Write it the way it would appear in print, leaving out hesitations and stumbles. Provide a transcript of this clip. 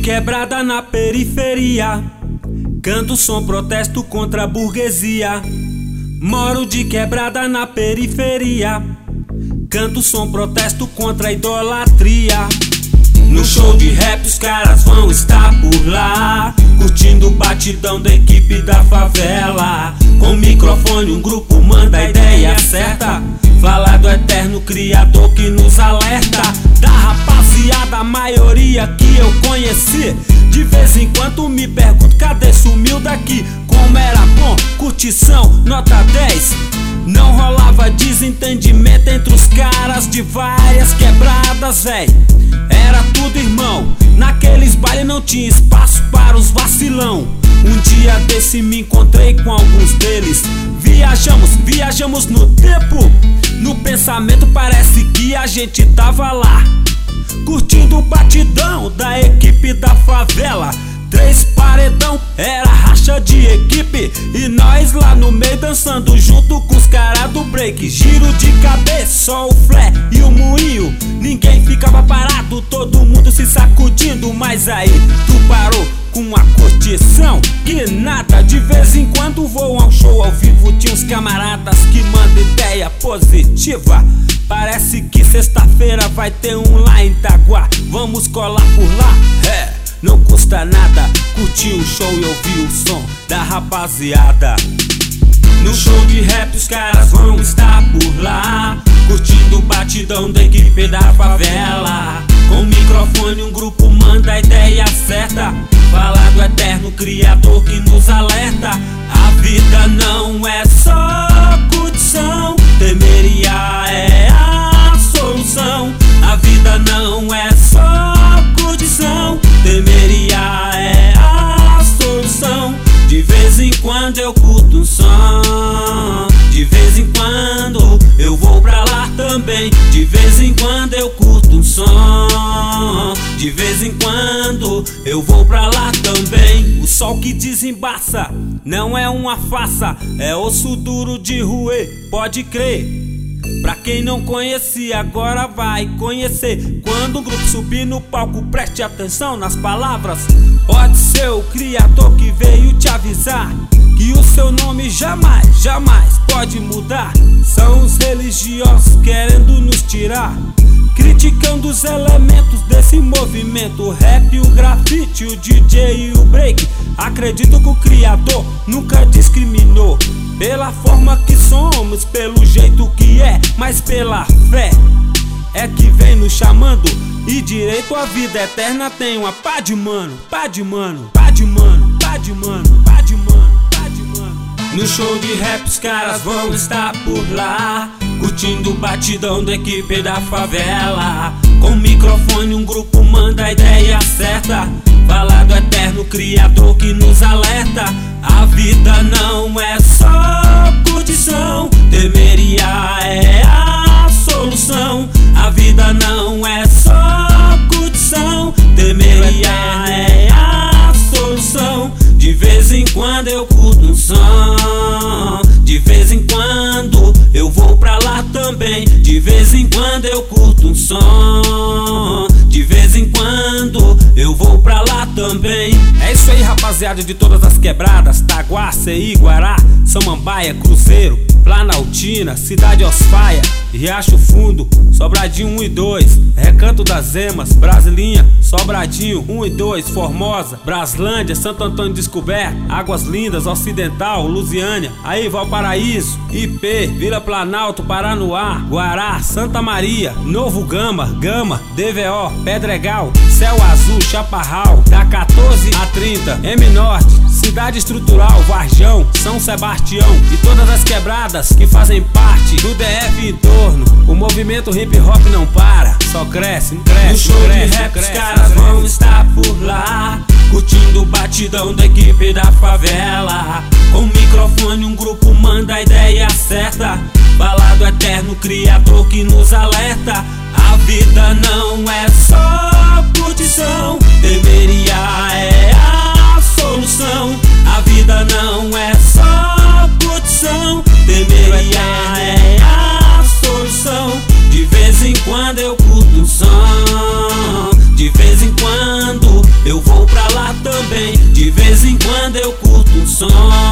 quebrada na periferia, canto som protesto contra a burguesia. Moro de quebrada na periferia, canto som protesto contra a idolatria. No show de rap os caras vão estar por lá, curtindo o batidão da equipe da favela. Com o microfone um grupo manda a ideia certa, falar do eterno criador que nos alerta. Da rapaziada, a maioria que eu conheci, de vez em quando me pergunto cadê sumiu daqui. Como era bom, curtição, nota 10. Não rolava desentendimento entre os caras de várias quebradas, véi. Era tudo irmão, naqueles bailes não tinha espaço para os vacilão. Um dia desse me encontrei com alguns deles, viajamos no tempo. No pensamento parece que a gente tava lá, curtindo o batidão da equipe da favela. 3 paredão, era racha de equipe, e nós lá no meio dançando junto com os caras do break. Giro de cabeça, só o flare e o moinho, ninguém ficava parado, todo mundo se sacudindo. Mas aí tu parou com a curtição, que nada. De vez em quando vou a um show ao vivo, tinha uns camaradas que mandam ideia positiva. Parece que sexta-feira vai ter um lá em Itaguá, vamos colar por lá, não custa nada curtir o show e ouvir o som da rapaziada. No show de rap os caras vão estar por lá, curtindo o batidão da equipe da favela. Com o microfone um grupo manda a ideia certa, falar do eterno criador que nos alerta. A vida não é só curtição, temeria é a solução. A vida não é só curtição, temeria é a solução. De vez em quando eu curto um som, de vez em quando eu vou pra lá também. De vez em quando eu curto um som, de vez em quando eu vou pra lá também. O sol que desembaça não é uma farsa, é osso duro de roer, pode crer. Pra quem não conhecia, agora vai conhecer. Quando o grupo subir no palco, preste atenção nas palavras. Pode ser o criador que veio te avisar que o seu nome jamais pode mudar. São os religiosos querendo nos tirar, criticando os elementos desse movimento. O rap, o grafite, o DJ e o break. Acredito que o criador nunca discriminou pela forma que somos, pelo jeito que é, mas pela fé é que vem nos chamando. E direito à vida eterna tem uma pá de mano, pá de mano, pá de mano, pá de mano, pá de mano, pá de mano. No show de rap os caras vão estar por lá, curtindo o batidão da equipe da favela. Com o microfone um grupo manda a ideia certa, falar do eterno criador que nos alerta. A vida não é só curtição, temeria é a solução. A vida não é só curtição, temeria é a solução. De vez em quando eu curto um som, de vez em quando eu vou pra lá também. De vez em quando eu curto um som, de vez em quando eu vou pra lá também. É isso aí, rapaziada de todas as quebradas, Taguá, CI, Guará, Samambaia, Cruzeiro, Planaltina, Cidade Osfaia, Riacho Fundo, Sobradinho 1 e 2, Recanto das Emas, Brasilinha, Sobradinho 1 e 2, Formosa, Braslândia, Santo Antônio Descoberto, Águas Lindas, Ocidental, Lusiânia, aí Valparaíso, IP, Vila Planalto, Paranoá, Guará, Santa Maria, Novo Gama, DVO, Pedregal, Céu Azul, Chaparral, da 14 a 30, M Norte, Cidade Estrutural, Varjão, São Sebastião e todas as quebradas que fazem parte do DF e entorno. O movimento hip hop não para, só cresce, cresce. No show de rap os caras vão estar por lá, curtindo o batidão da equipe da favela. Com o microfone um grupo manda a ideia certa, falar do eterno criador que nos alerta. A vida não é só curtição, temeria é a solução. A vida não é só curtição, temeria é a solução. De vez em quando eu curto um som, de vez em quando eu vou pra lá também. De vez em quando eu curto um som.